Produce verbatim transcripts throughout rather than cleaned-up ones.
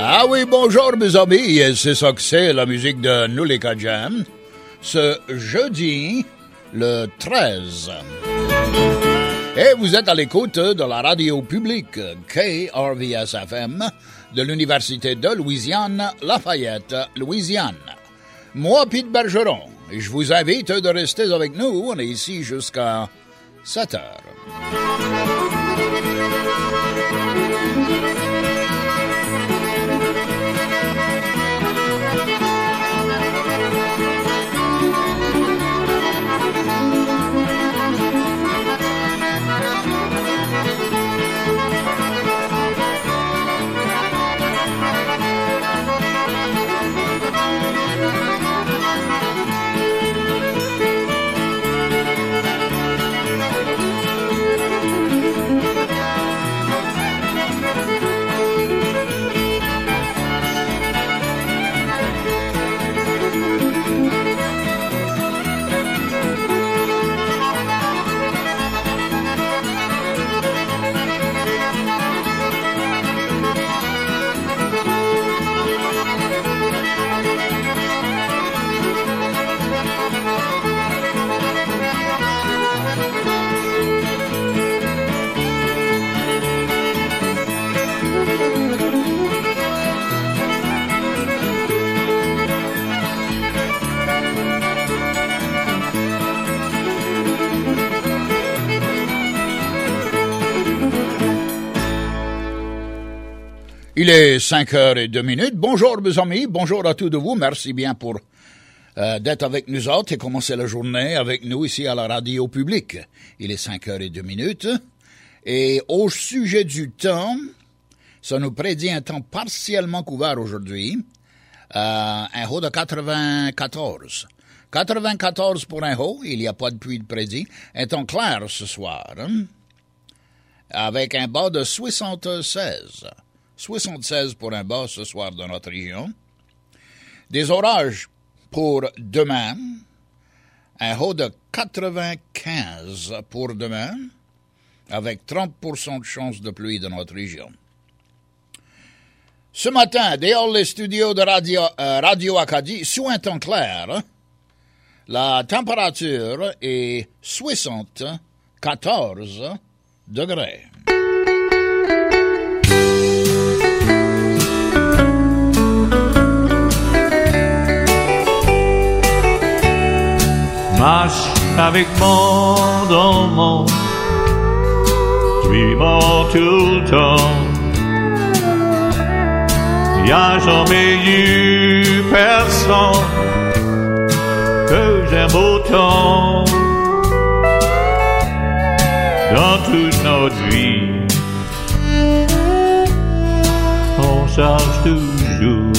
Ah oui, bonjour mes amis, c'est ça que c'est la musique de Nous les Cajuns. Ce jeudi, le treize. Et vous êtes à l'écoute de la radio publique K R V S F M de l'Université de Louisiane, Lafayette, Louisiane. Moi, Pete Bergeron, et je vous invite de rester avec nous. On est ici jusqu'à sept heures. Il est cinq heures et deux minutes. Bonjour mes amis, bonjour à tous de vous. Merci bien pour euh, d'être avec nous autres et commencer la journée avec nous ici à la radio publique. Il est cinq heures et deux minutes. Et au sujet du temps, ça nous prédit un temps partiellement couvert aujourd'hui. Euh, un haut de quatre-vingt-quatorze. quatre-vingt-quatorze pour un haut, il n'y a pas de pluie de prédit. Un temps clair ce soir, hein, avec un bas de soixante-seize. soixante-seize pour un bas ce soir dans notre région. Des orages pour demain. Un haut de quatre-vingt-quinze pour demain, avec trente pour cent de chance de pluie dans notre région. Ce matin, dehors les studios de Radio, euh, Radio Acadie, sous un temps clair, la température est soixante-quatorze degrés. Marche avec moi dans le monde, suis-moi tout le temps. Y a jamais eu personne que j'aime autant. Dans toute notre vie, on cherche toujours.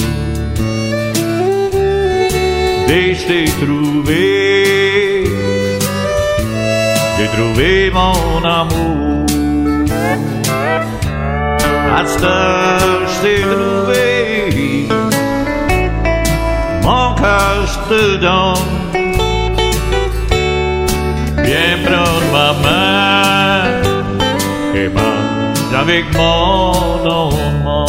Et je t'ai trouvé, j'ai trouvé mon amour. À cette heure, je t'ai trouvé, mon cœur je te donne. Viens prendre ma main et marche avec mon nom.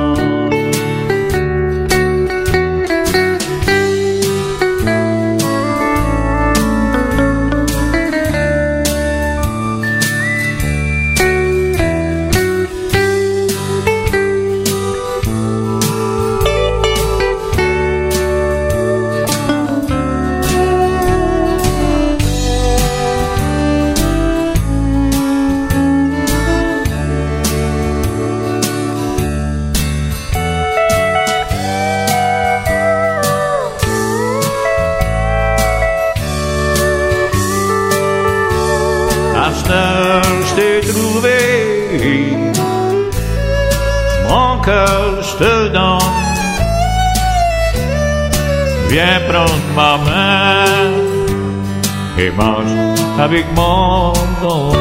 Je t'ai trouvé, mon cœur je te donne. Viens prendre ma main et marche avec mon nom.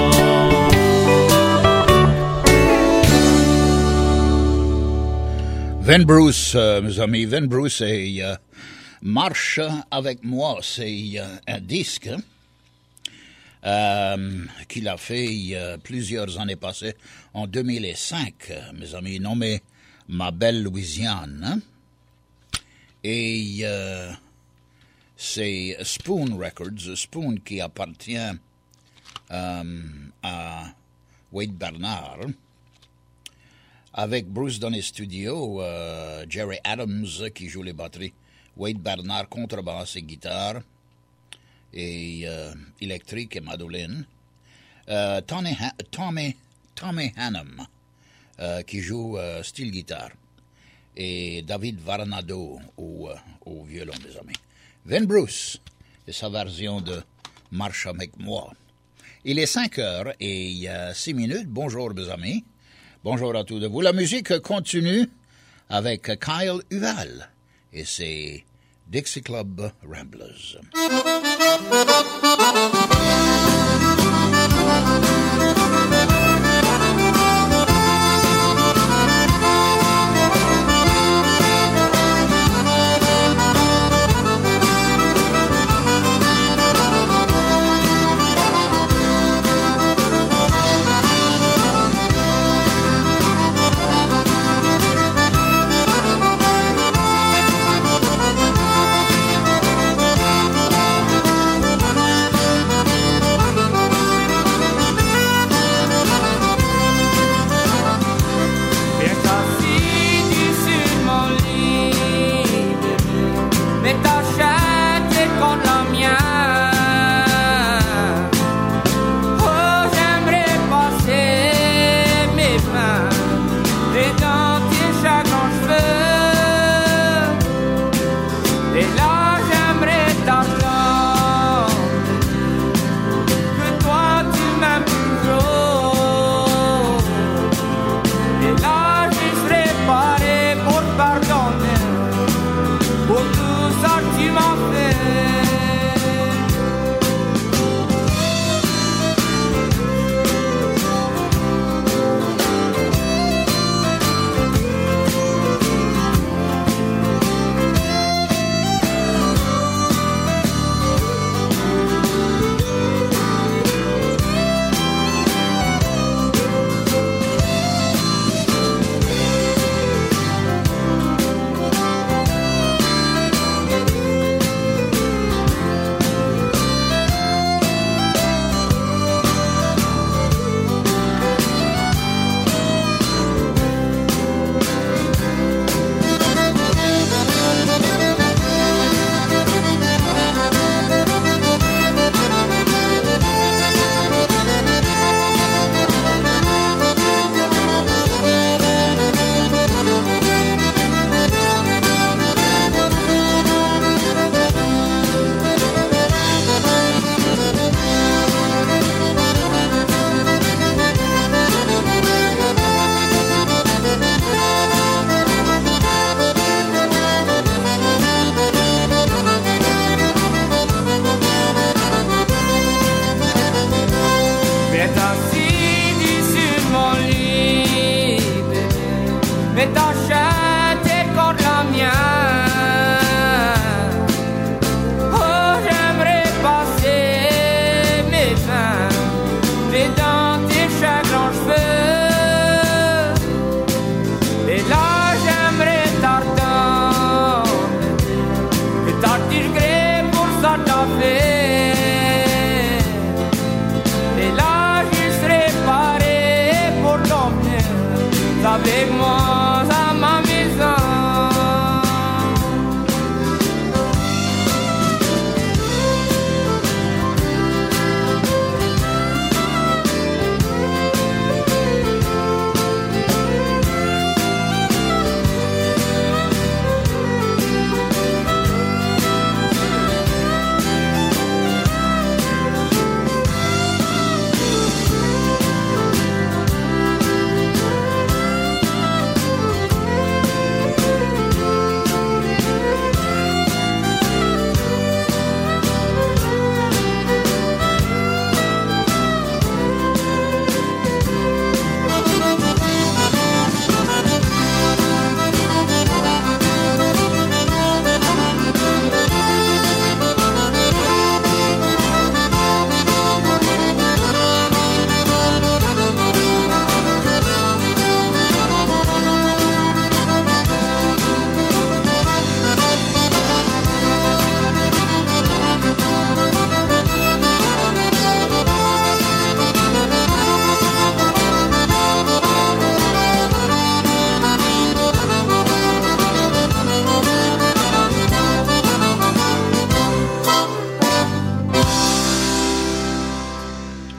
Van Bruce, euh, mes amis, Van Bruce et euh, Marche avec moi, c'est euh, un disque euh, qu'il a fait euh, plusieurs années passées, en deux mille cinq, mes amis, nommé Ma belle Louisiane. Et euh, c'est Spoon Records, Spoon qui appartient euh, à Wade Bernard, avec Bruce dans les studios, euh, Jerry Adams qui joue les batteries, Wade Bernard contrebasse et guitare, et euh, électrique et mandoline, euh, Tommy, ha- Tommy, Tommy Hannum euh, qui joue euh, style guitare, et David Varnado au, euh, au violon, mes amis. Vin Bruce et sa version de Marche avec moi. Il est cinq heures et euh, six minutes. Bonjour, mes amis. Bonjour à tous de vous. La musique continue avec Kyle Uval et ses Dixie Club Ramblers. Avec moi à ma maison.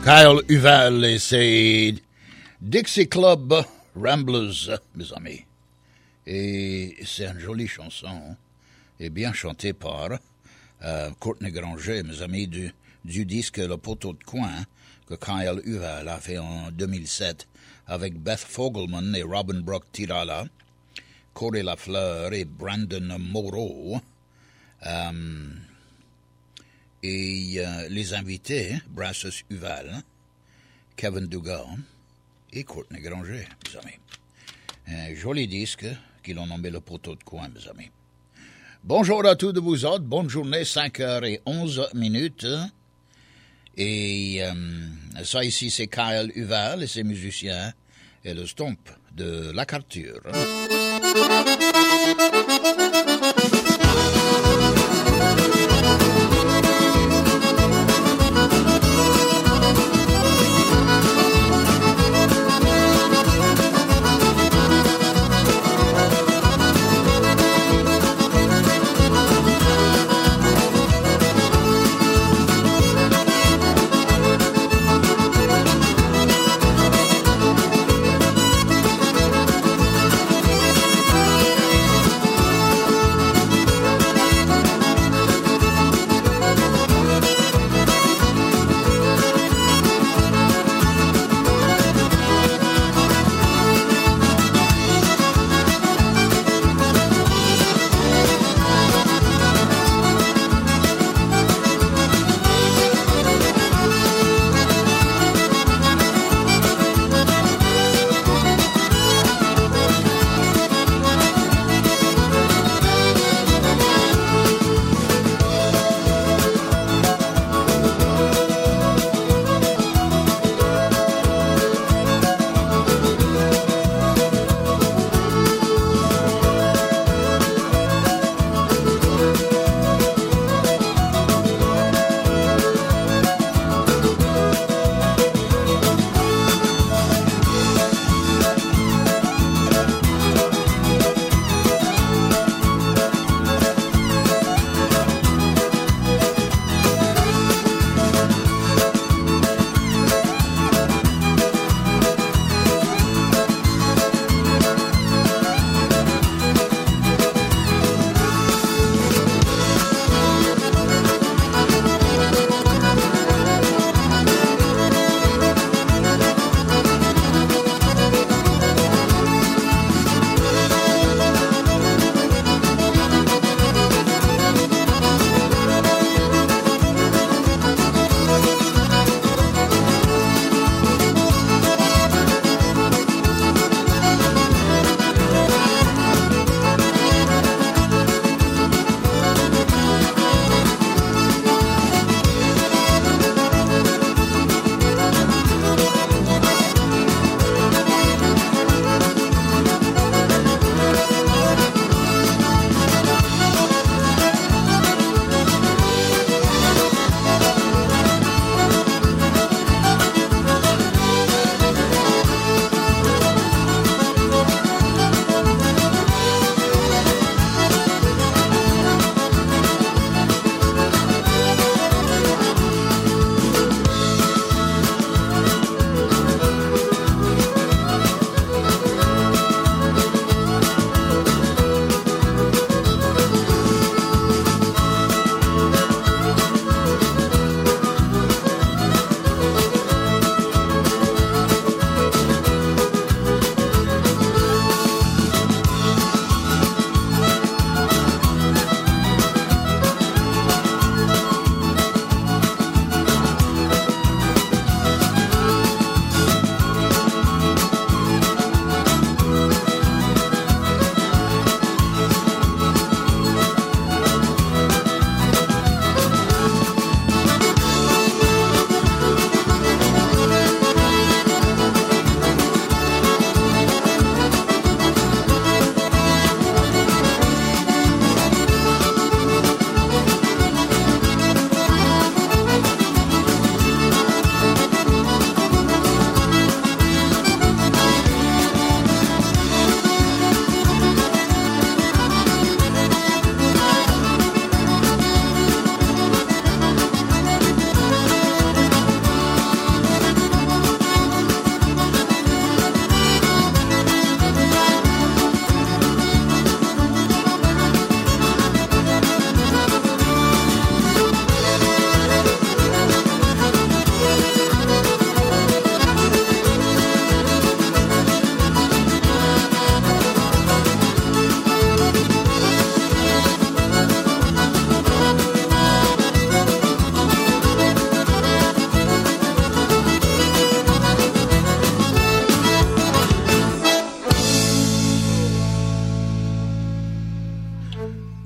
Kyle Huval et ses Dixie Club Ramblers, mes amis. Et c'est une jolie chanson, et bien chantée par euh, Courtney Granger, mes amis, du, du disque Le Poteau de Coin que Kyle Huval a fait en deux mille sept avec Beth Fogelman et Robin Brock Tirala, Corey Lafleur et Brandon Moreau. Euh, et euh, les invités, Brassus Huval, Kevin Dugan et Courtney Granger, mes amis. Un joli disque qu'ils ont nommé Le Poteau de Coin, mes amis. Bonjour à tous de vous autres, bonne journée, cinq heures onze minutes. Et euh, ça ici, c'est Kyle Huval et ses musiciens et le stomp de La Carture.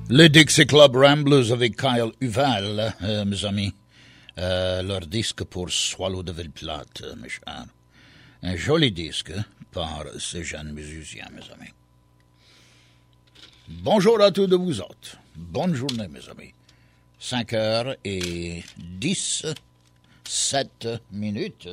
Le Dixie Club Ramblers avec Kyle Huval, euh, mes amis. Euh, leur disque pour Swallow de Ville-Plate, mes chers. Un joli disque par ces jeunes musiciens, mes amis. Bonjour à tous de vous autres. Bonne journée, mes amis. cinq heures et dix, sept minutes.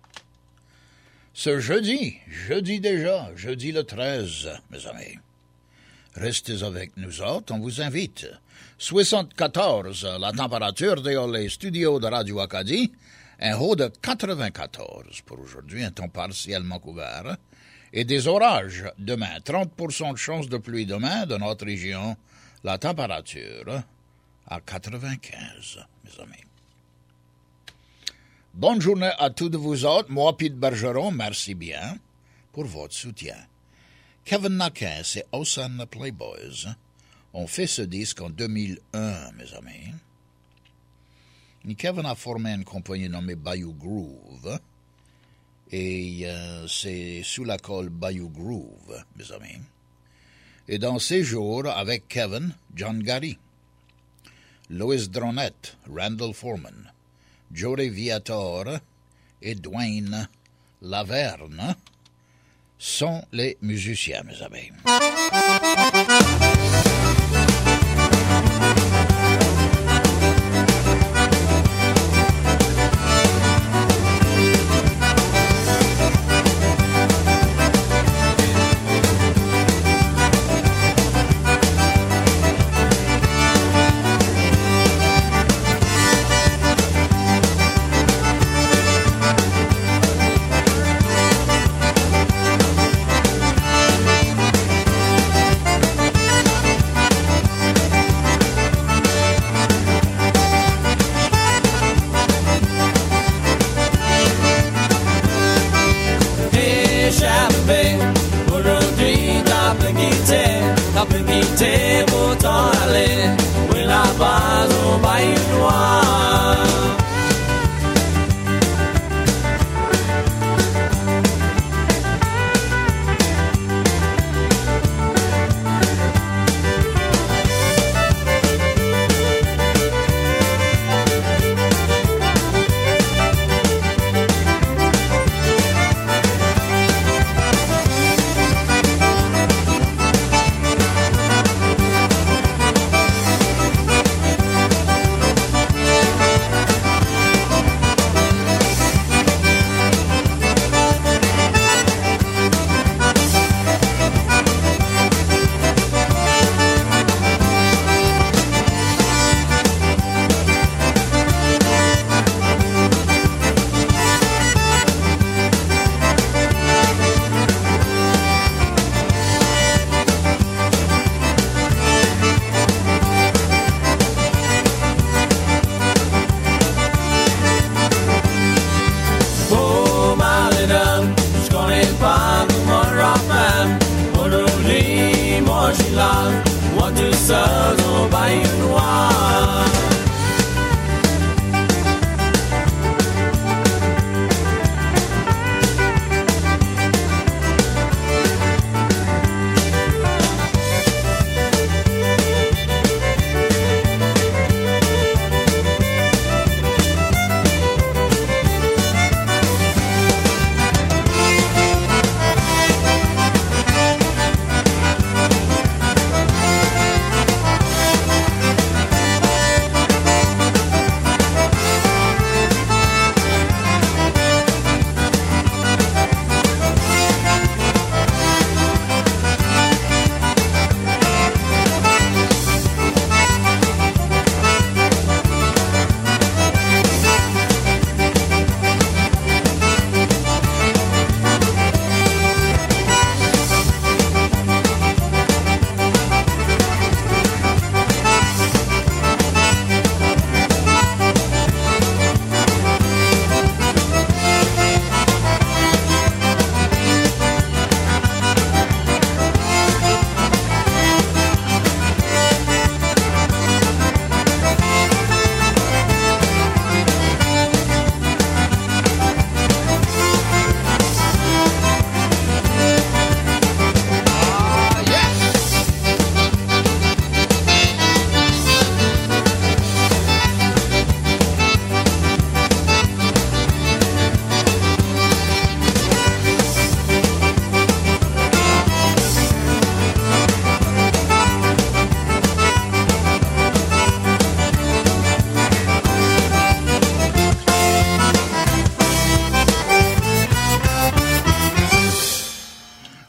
Ce jeudi, jeudi déjà, jeudi le treize, mes amis. Restez avec nous autres, on vous invite. soixante-quatorze, la température dans les studios de Radio Acadie. Un haut de quatre-vingt-quatorze pour aujourd'hui, un temps partiellement couvert. Et des orages demain, trente pour cent de chance de pluie demain dans notre région. La température à quatre-vingt-quinze, mes amis. Bonne journée à tous de vous autres. Moi, Pete Bergeron, merci bien pour votre soutien. Kevin Naquin et Osan Playboys ont fait ce disque en deux mille un, mes amis. Et Kevin a formé une compagnie nommée Bayou Groove. Et euh, c'est sous la colle Bayou Groove, mes amis. Et dans ces jours, avec Kevin, John Gary, Lois Dronette, Randall Foreman, Jory Viator et Dwayne Laverne sont les musiciens, mes amis.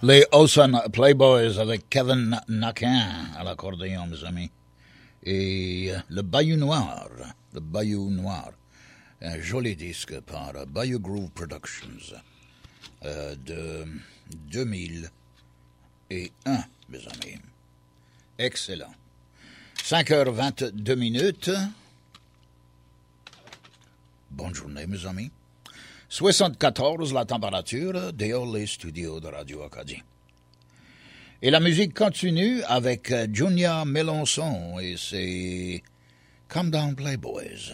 Les Olsen Playboys avec Kevin Naquin à l'accordéon, mes amis. Et euh, le Bayou Noir, le Bayou Noir, un joli disque par euh, Bayou Groove Productions euh, de deux mille un, mes amis. Excellent. cinq heures vingt-deux minutes. Bonne journée, mes amis. soixante-quatorze la température dehors les studios de Radio Acadie. Et la musique continue avec Junior Mélenchon et ses Calm Down Playboys.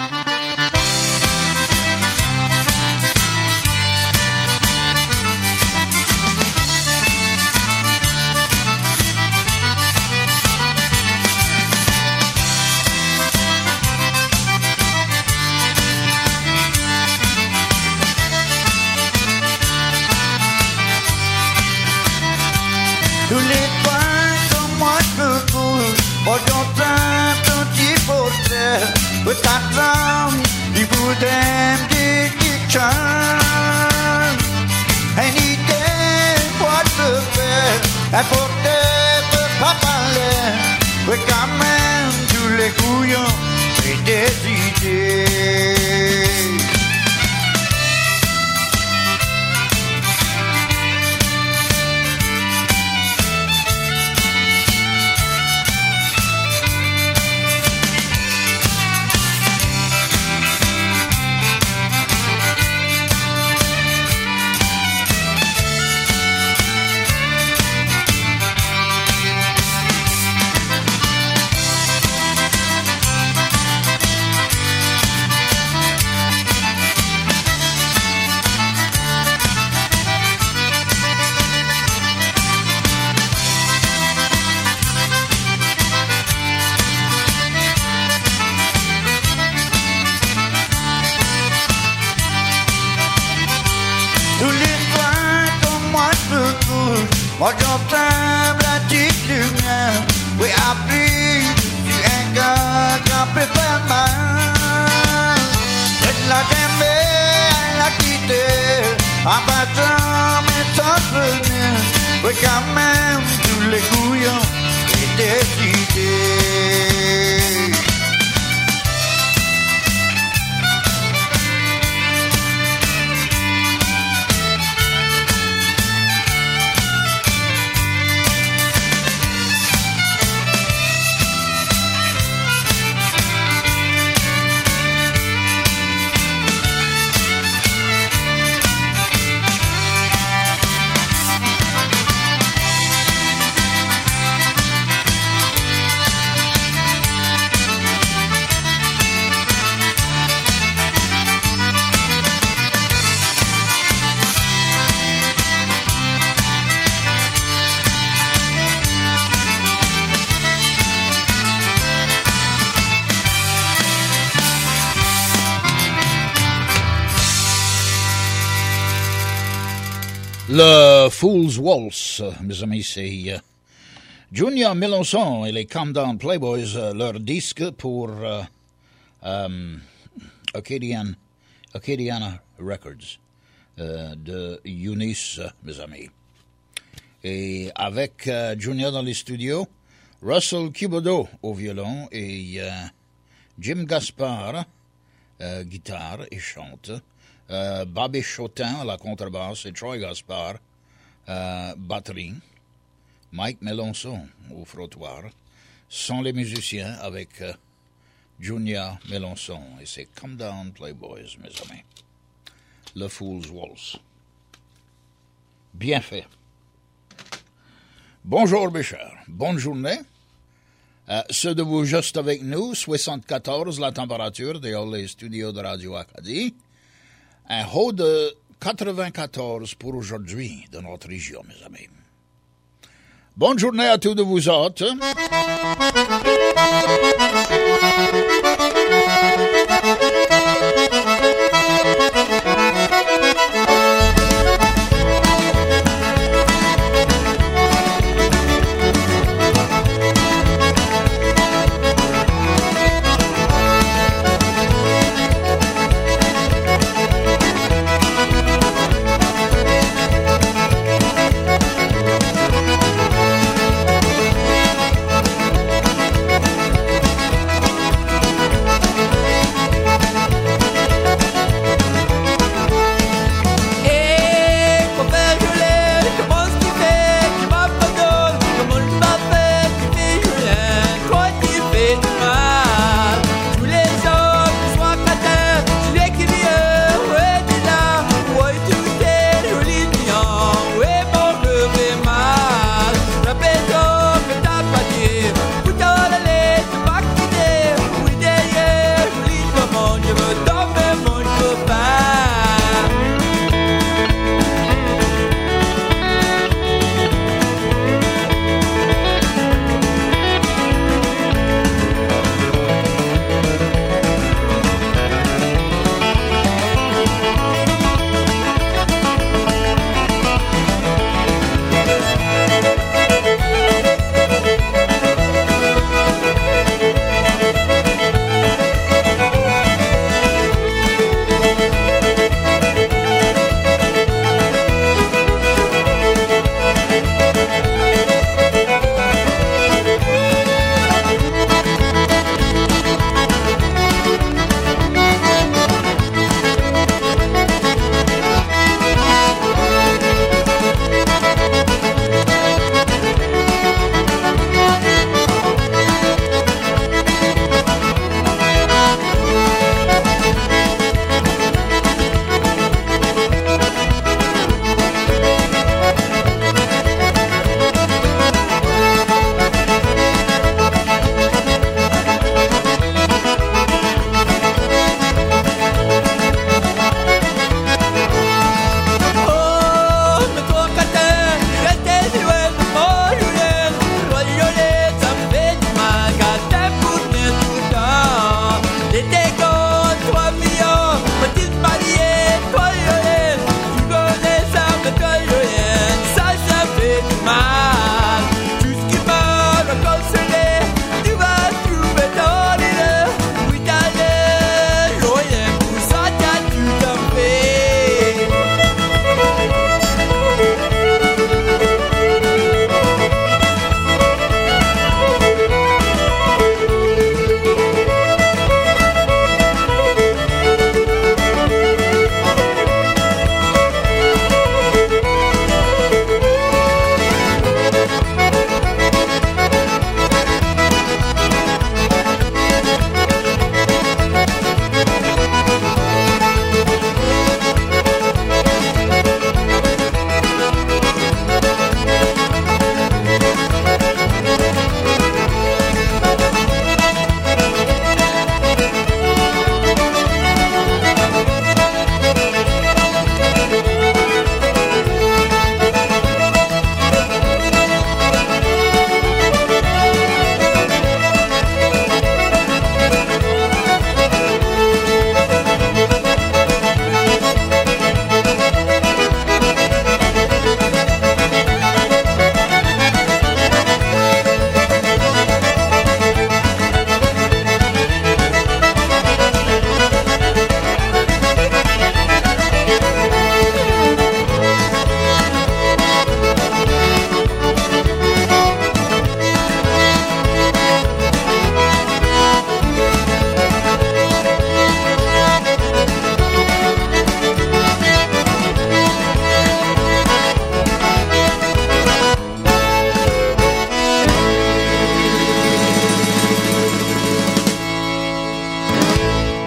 Tous les points comme moi je me couche, pour j'entends ton petit portrait, with that drum, you put them in the charm. Any day, what the best, and for the papa, we come in tous les couillons et des idées. Moi j'entends la petite lumière, oui appris du un gars qui a préféré mal. Je la j'aimais, elle l'a quitté, en battant mes souvenirs, oui quand même tous les couillons étaient décidés. Le Fool's Waltz, mes amis, c'est euh, Junior Mélenchon et les Calm Down Playboys, euh, leur disque pour euh, euh, Acadian, Acadiana Records euh, de Eunice, mes amis. Et avec euh, Junior dans les studios, Russell Cubodo au violon et euh, Jim Gaspard, euh, guitare et chante. Euh, Bobby Chotin à la contrebasse et Troy Gaspard, euh, batterie. Mike Mélenchon au frottoir sont les musiciens avec euh, Junior Mélenchon et c'est Calm Down Playboys, mes amis. Le Fool's Waltz. Bien fait. Bonjour, mes chers. Bonne journée. Euh, ceux de vous juste avec nous, soixante-quatorze la température dehors les studios de Radio Acadie. Un haut de quatre-vingt-quatorze pour aujourd'hui dans notre région, mes amis. Bonne journée à tous de vous autres.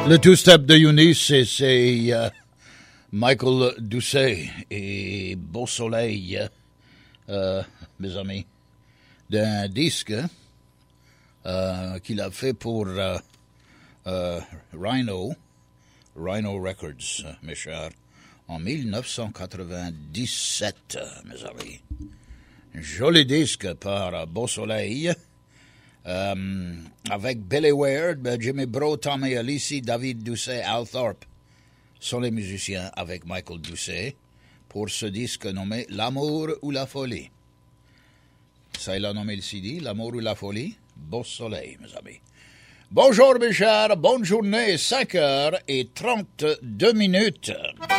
Le two-step de Eunice, c'est euh, Michael Doucet et Beau Soleil, euh, mes amis, d'un disque euh, qu'il a fait pour euh, euh, Rhino, Rhino Records, mes chers, en dix-neuf cent quatre-vingt-dix-sept, mes amis. Joli disque par Beau Soleil. Euh, avec Billy Ware, Jimmy Bro, Tommy Alisi, David Doucet, Al Thorpe sont les musiciens avec Michael Doucet pour ce disque nommé L'amour ou la folie. Ça, il a nommé le C D, L'amour ou la folie, Beau Soleil, mes amis. Bonjour, mes chers, bonne journée, cinq heures trente-deux minutes.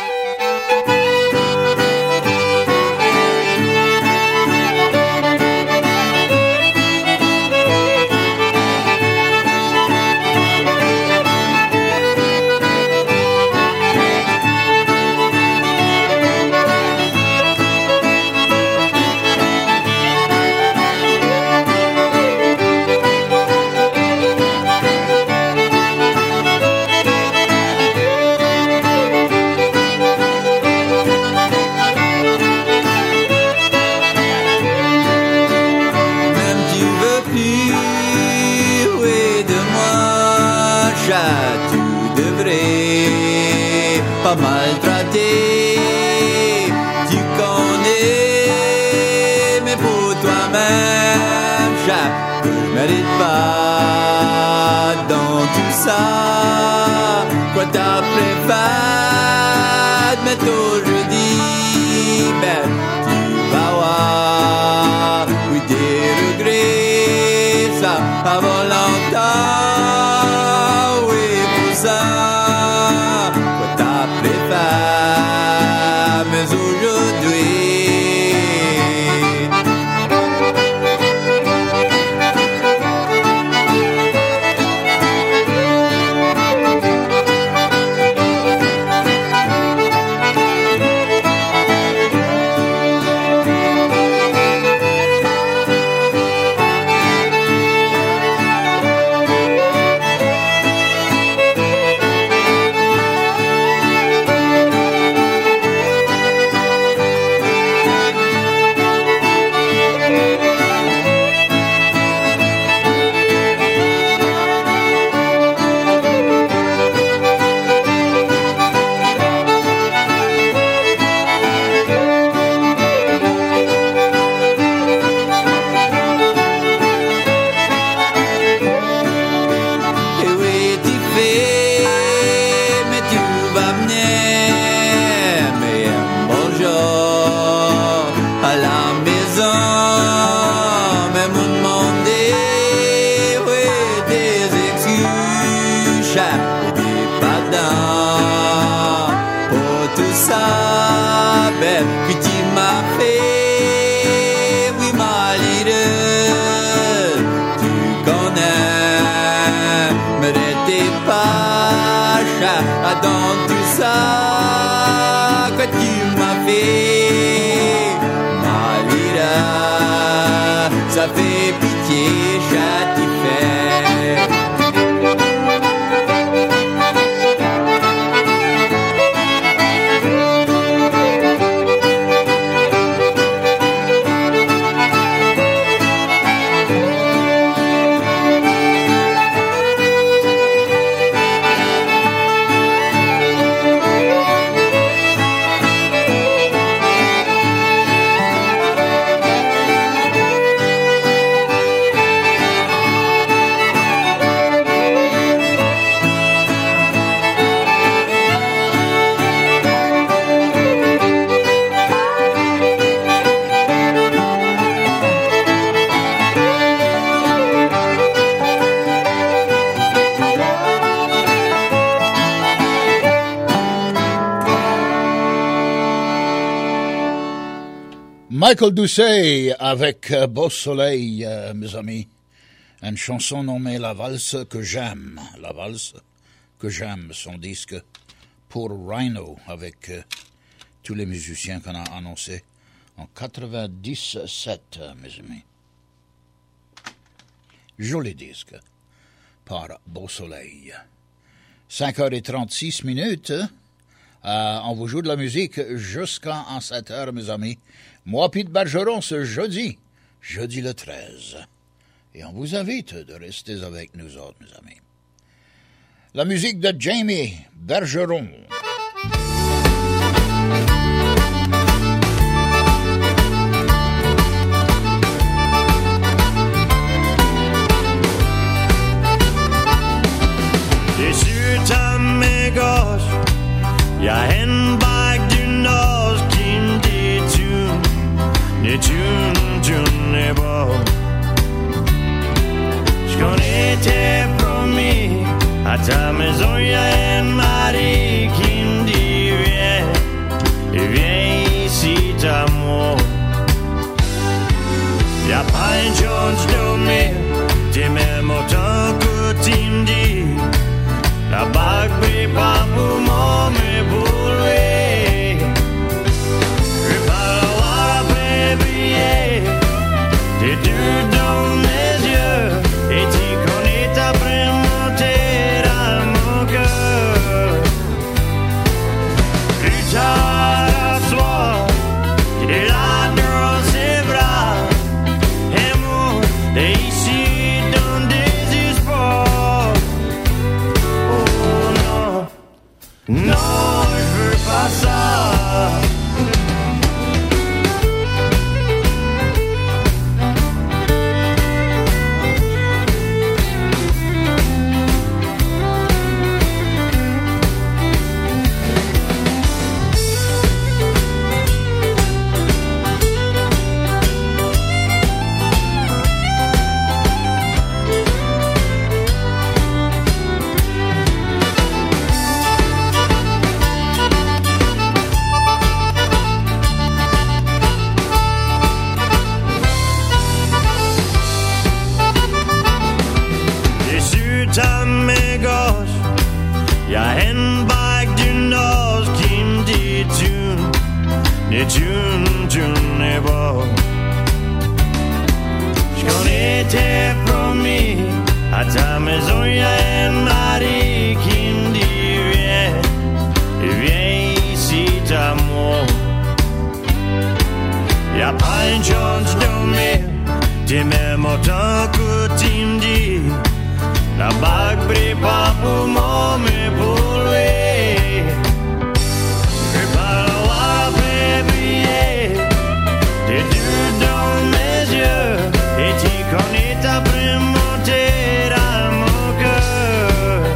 Pas maltraité, tu connais, mais pour toi-même, je ne mérite pas dans tout ça. Quoi t'as préféré, mais aujourd'hui, ben, tu vas voir, oui, des regrets, ça avant longtemps, oui, pour ça. Mais aujourd'hui dans tout ça que tu m'as fait, Malira, ça fait pitié, châti fait. Michael Doucet avec euh, Beau Soleil, euh, mes amis. Une chanson nommée La valse que j'aime. La valse que j'aime, son disque pour Rhino avec euh, tous les musiciens qu'on a annoncés en quatre-vingt-dix-sept, euh, mes amis. Joli disque par Beau Soleil. cinq heures trente-six minutes. Euh, on vous joue de la musique jusqu'à sept heures, mes amis. Moi, Pete Bergeron, ce jeudi, jeudi le treize. Et on vous invite de rester avec nous autres, mes amis. La musique de Jamie Bergeron. Et sur ta main gauche, y'a une bague du Nord qui me détourne, détourne, tourne les bords. J'connais tes promis, à ta maison y'a un mari qui me dit viens, et viens ici d'amour. Y'a pas une chose nommée, t'es même autant que tu me dis. La bague brille pas pour moi, mais pour lui. Je parle à la briller, t'es deux dans mes yeux, et tu connais ta prémontée dans mon cœur. Plus tard à soir, t'es là dans ses bras, et moi, t'es ici dans des espoirs. Non, je veux pas ça. Ta main gauche, y'a une bague du Nord qui me détourne, détourne, tourne les bords. J'connais tes promis, à ta maison y'a un mari qui me dit viens, et viens ici d'amour. Y'a pas une chance nommée, t'es même autant que tu me dis. La bague brille pas pour moi, mais pour lui. Je parle à la briller, t'es deux dans mes yeux, et tu connais ta prémontée dans mon cœur.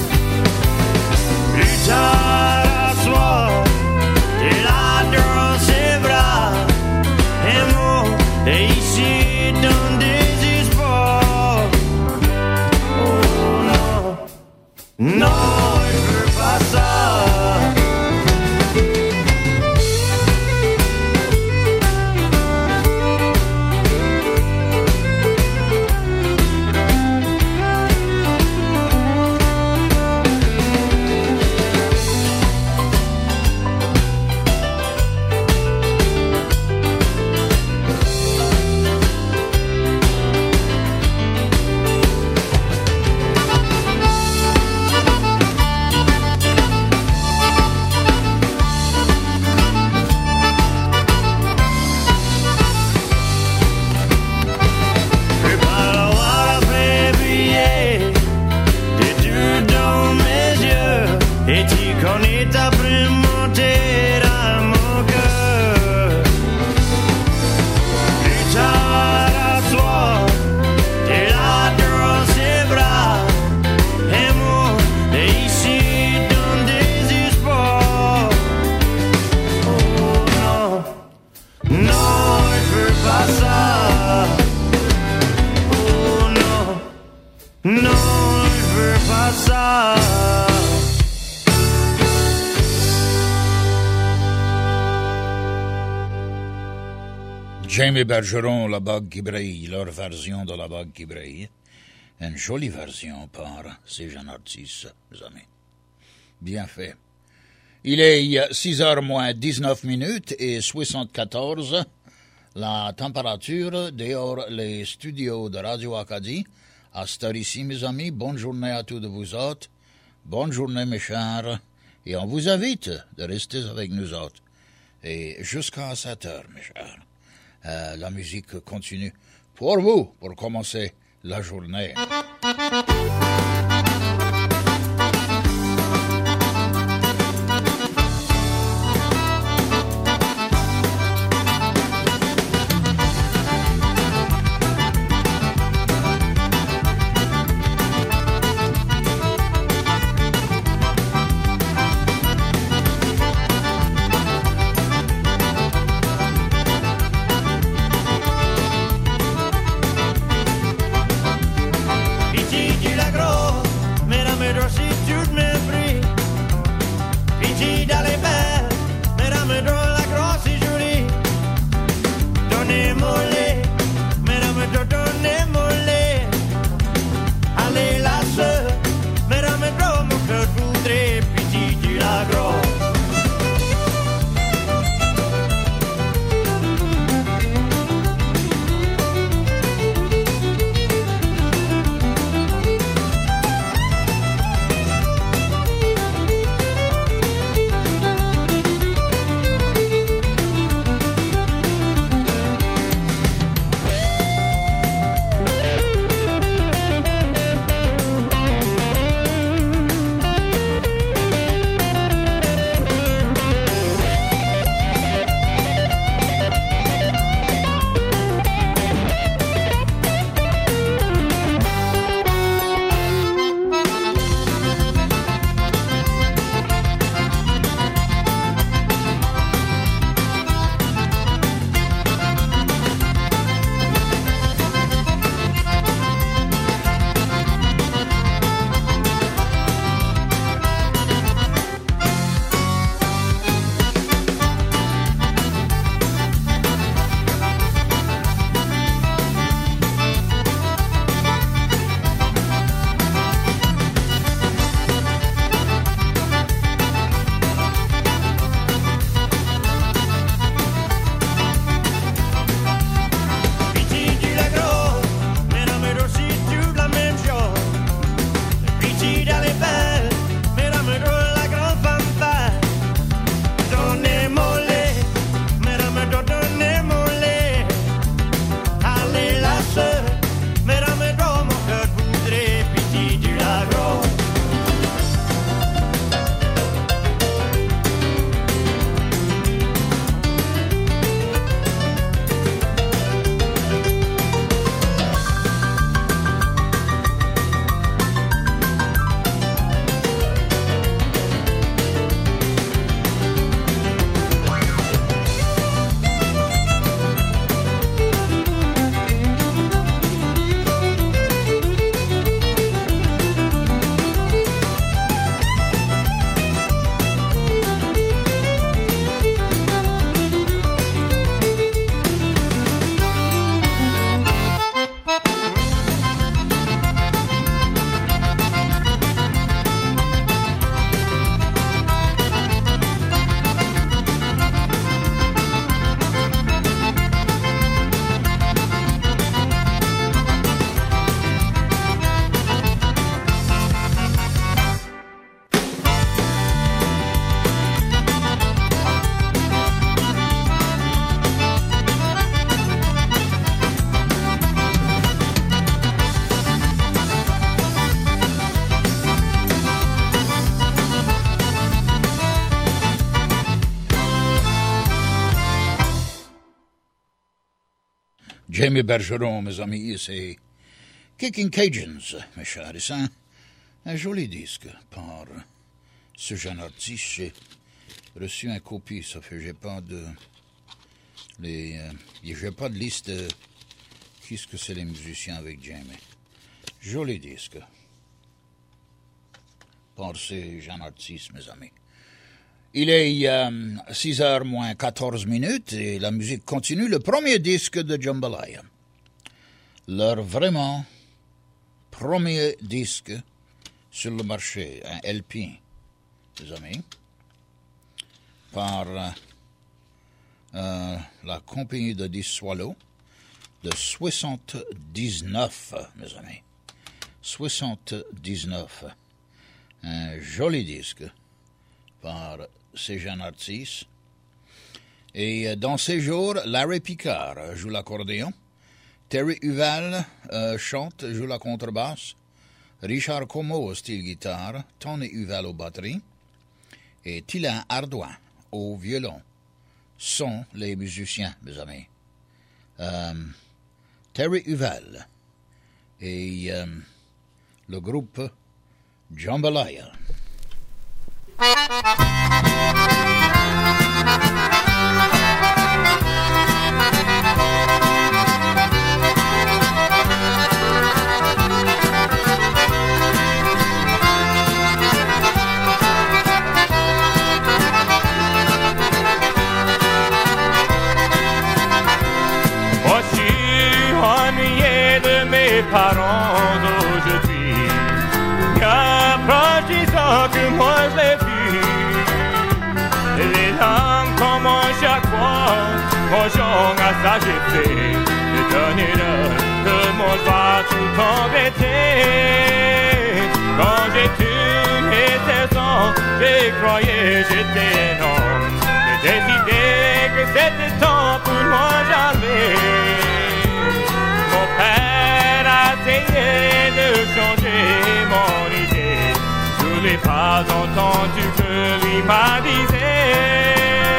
Plus tard à soir, t'es là dans ses bras, et moi, t'es ici dans des espoirs. Non, je veux pas ça. Jamie Bergeron, La Bague qui brille, leur version de La Bague qui brille. Une jolie version par ces jeunes artistes, mes amis. Bien fait. Il est six heures moins dix-neuf minutes et soixante-quatorze. La température dehors les studios de Radio Acadie. À cette heure ici, mes amis, bonne journée à tous de vous autres. bonne journée, mes chers, et on vous invite de rester avec nous autres. Et jusqu'à sept heures, mes chers, euh, la musique continue pour vous, pour commencer la journée. Jamie Bergeron, mes amis, c'est Kicking Cajuns, mes chers. C'est un, un joli disque par ce jeune artiste. J'ai reçu un copie, ça fait j'ai pas de les euh, j'ai pas de liste de qu'est-ce que c'est les musiciens avec Jamie. Joli disque par ce jeune artiste, mes amis. Il est euh, six heures moins quatorze minutes et la musique continue. Le premier disque de Jambalaya. Leur vraiment premier disque sur le marché, un L P, mes amis, par euh, euh, la compagnie de disques Swallow de soixante-dix-neuf, mes amis. soixante-dix-neuf. Un joli disque par ces jeunes artistes. Et dans ces jours, Larry Picard joue l'accordéon, Terry Huval euh, chante, joue la contrebasse, Richard Como au style guitare, Tony Huval aux batteries et Tila Ardouin au violon sont les musiciens, mes amis. Euh, Terry Huval et euh, le groupe Jambalaya. Parents d'aujourd'hui, qu'approchissant que moi je l'ai vu, les larmes commencent chaque fois, mon genre à ça j'ai fait, de donner l'heure, que mon va tout embêter. Quand j'ai tourné seize ans, j'ai croyé j'étais un homme, j'ai décidé que c'était temps pour moi jamais. Mon père a essayé de changer mon idée. Je n'ai pas entendu que lui m'a disait.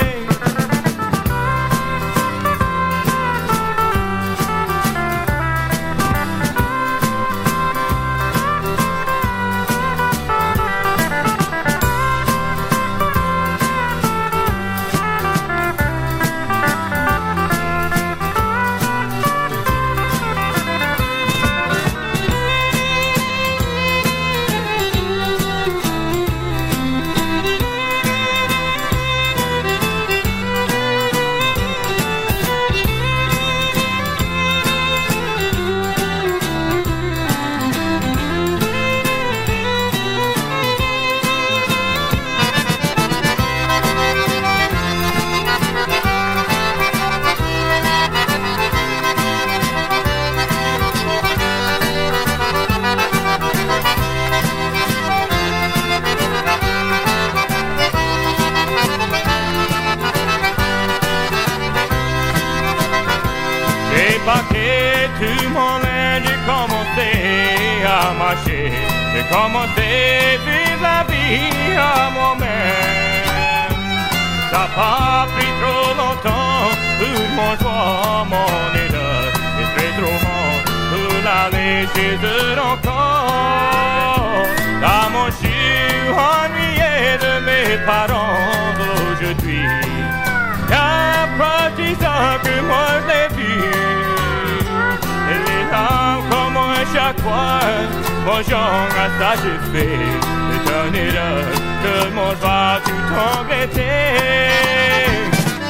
J'ai commencé à vivre la vie à moi-même. Ça n'a pas pris trop longtemps pour mon choix, mon erreur. C'est très trop long pour aller chez eux encore. Car moi je suis ennuyé de mes parents d'aujourd'hui. Qu'approchissant que moi je l'ai vu. Et les larmes commencent chaque fois. Mon genre à ça j'ai fait, étonné que mon joie tout embêté.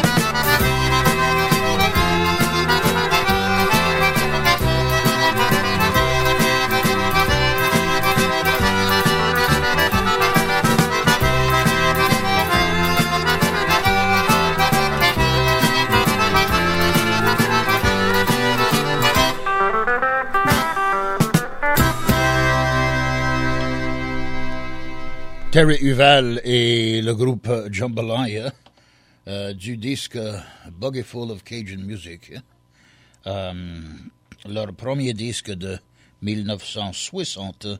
Terry Huval et le groupe Jambalaya euh, du disque Buggy Full of Cajun Music, euh, leur premier disque de dix-neuf cent soixante-dix-neuf,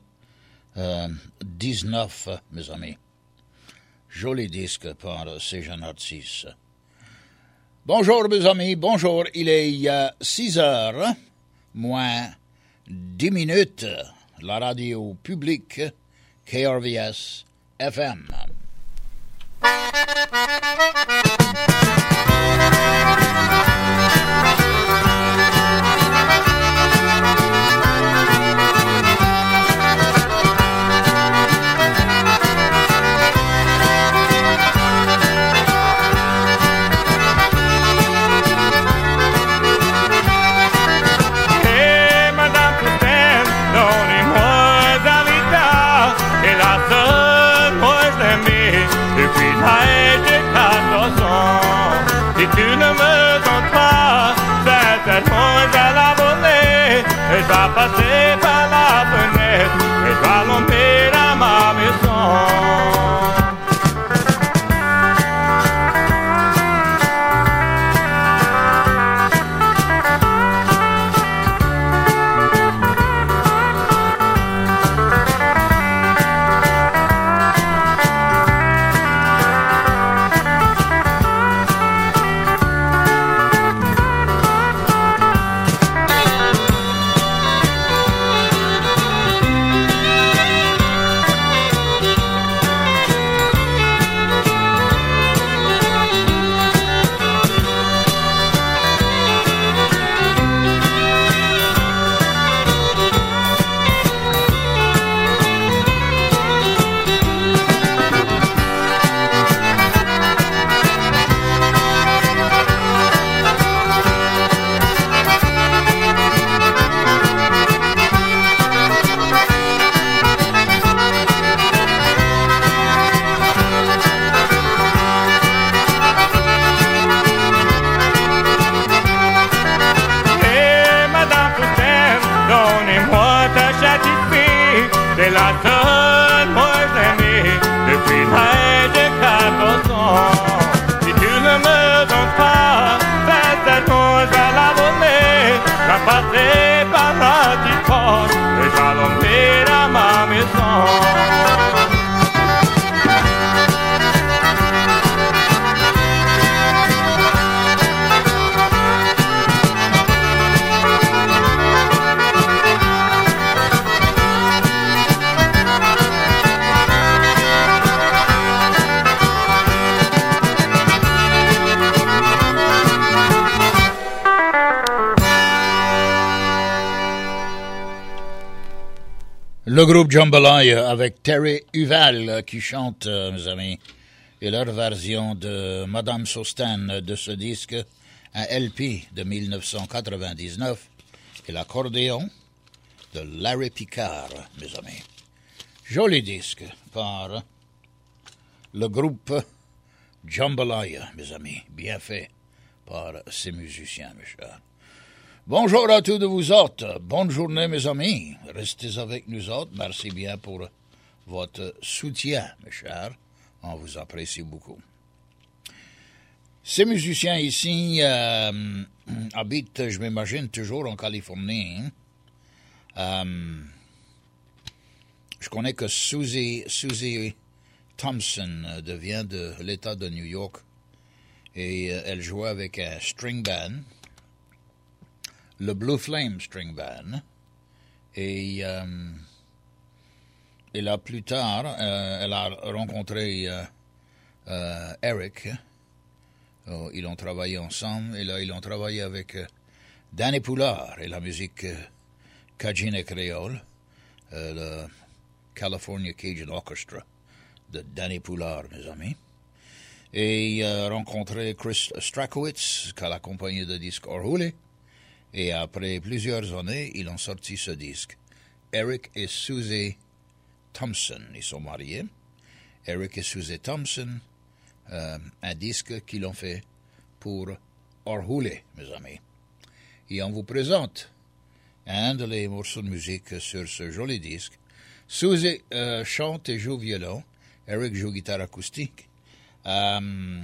mes amis. Joli disque par ces jeunes artistes. Bonjour mes amis, bonjour, il est euh, six heures, moins dix minutes, la radio publique K R V S F M. Tu ne me sens pas, certainement je la volée. Et je vais passer par la fenêtre, et je vais l'emmener à ma maison. Le groupe Jambalaya avec Terry Huval qui chante, euh, mes amis, et leur version de Madame Sostan de ce disque, un L P de mille neuf cent quatre-vingt-dix-neuf, et l'accordéon de Larry Picard, mes amis. Joli disque par le groupe Jambalaya, mes amis, bien fait par ces musiciens, mes chers. Bonjour à tous de vous autres. Bonne journée, mes amis. Restez avec nous autres. Merci bien pour votre soutien, mes chers. On vous apprécie beaucoup. Ces musiciens ici euh, habitent, je m'imagine, toujours en Californie. Euh, je connais que Susie, Susie Thompson vient de l'État de New York et euh, elle jouait avec un string band, le Blue Flame String Band, et, euh, et là plus tard, euh, elle a rencontré euh, euh, Eric. Oh, ils ont travaillé ensemble, et là ils ont travaillé avec euh, Danny Poulard et la musique euh, Cajun et créole, euh, le California Cajun Orchestra de Danny Poulard, mes amis. Et euh, rencontré Chris Strakowitz, qui a la compagnie de disques Orhule. Et après plusieurs années, ils ont sorti ce disque. Eric et Susie Thompson, ils sont mariés. Eric et Susie Thompson, euh, un disque qu'ils ont fait pour Orhule, mes amis. Et on vous présente un de les morceaux de musique sur ce joli disque. Susie euh, chante et joue violon. Eric joue guitare acoustique. Euh,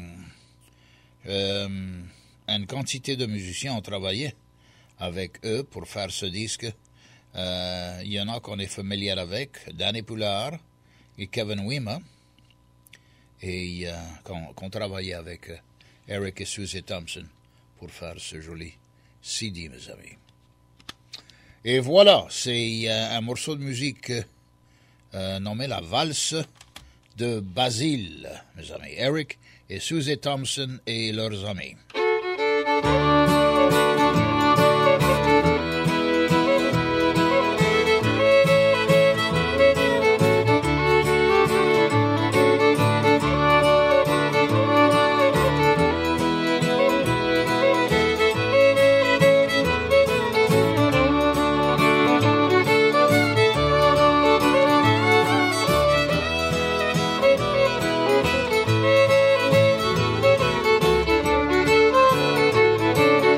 euh, une quantité de musiciens ont travaillé avec eux pour faire ce disque. Euh, il y en a qu'on est familier avec, Danny Poulard et Kevin Wima, et euh, qu'on, qu'on travaillait avec euh, Eric et Susie Thompson pour faire ce joli C D, mes amis. Et voilà, c'est euh, un morceau de musique euh, nommé La Valse de Basile, mes amis. Eric et Susie Thompson et leurs amis. Thank you.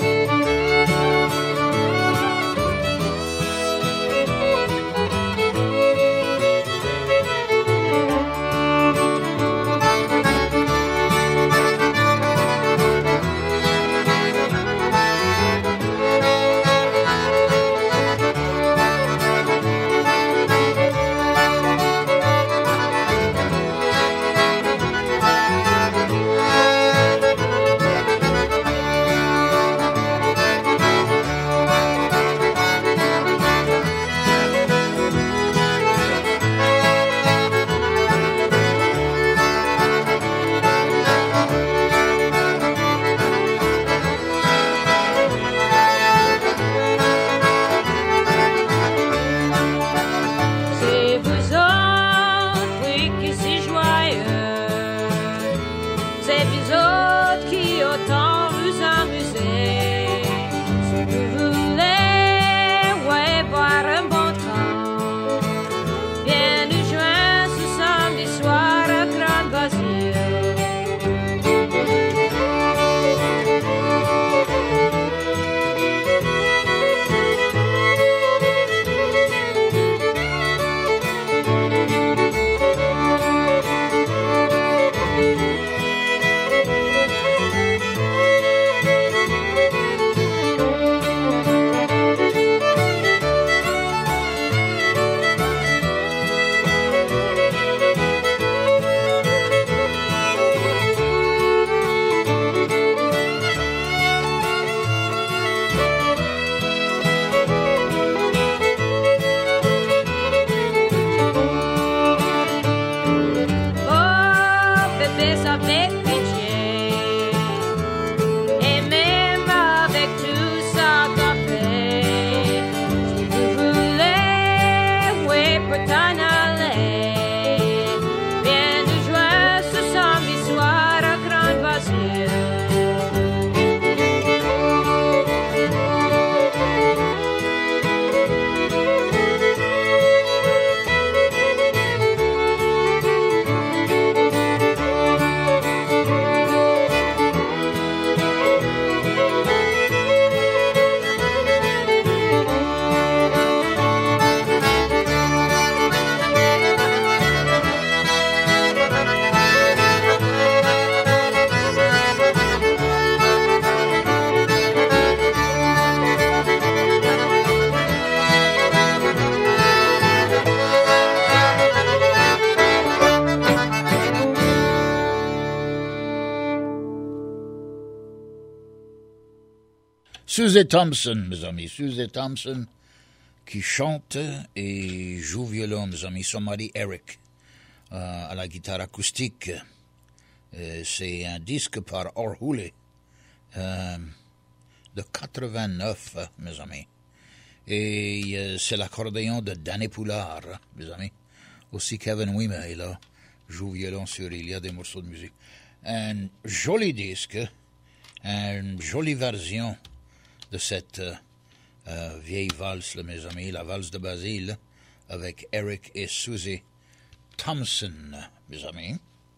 Susie Thompson, mes amis. Susie Thompson qui chante et joue violon, mes amis. Son mari Eric euh, à la guitare acoustique. Euh, c'est un disque par Orhule euh, de quatre-vingt-neuf, mes amis. Et euh, c'est l'accordéon de Danny Poulard, mes amis. Aussi Kevin Wima est là, joue violon sur Il y a des morceaux de musique. Un joli disque, une jolie version de cette euh, euh, vieille valse, là, mes amis, la valse de Basile, avec Eric et Susie Thompson, mes amis.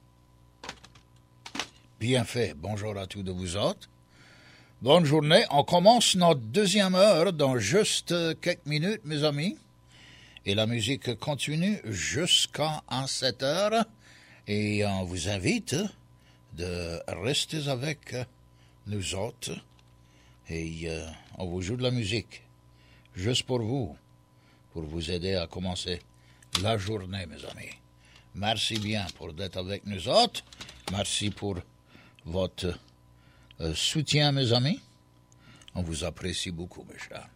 Bien fait. Bonjour à tous de vous autres. Bonne journée. On commence notre deuxième heure dans juste quelques minutes, mes amis. Et la musique continue jusqu'à sept heures. Et on vous invite de rester avec nous autres. Et euh, on vous joue de la musique. Juste pour vous. Pour vous aider à commencer la journée, mes amis. Merci bien pour d'être avec nous autres. Merci pour votre euh, soutien, mes amis. On vous apprécie beaucoup, mes chers.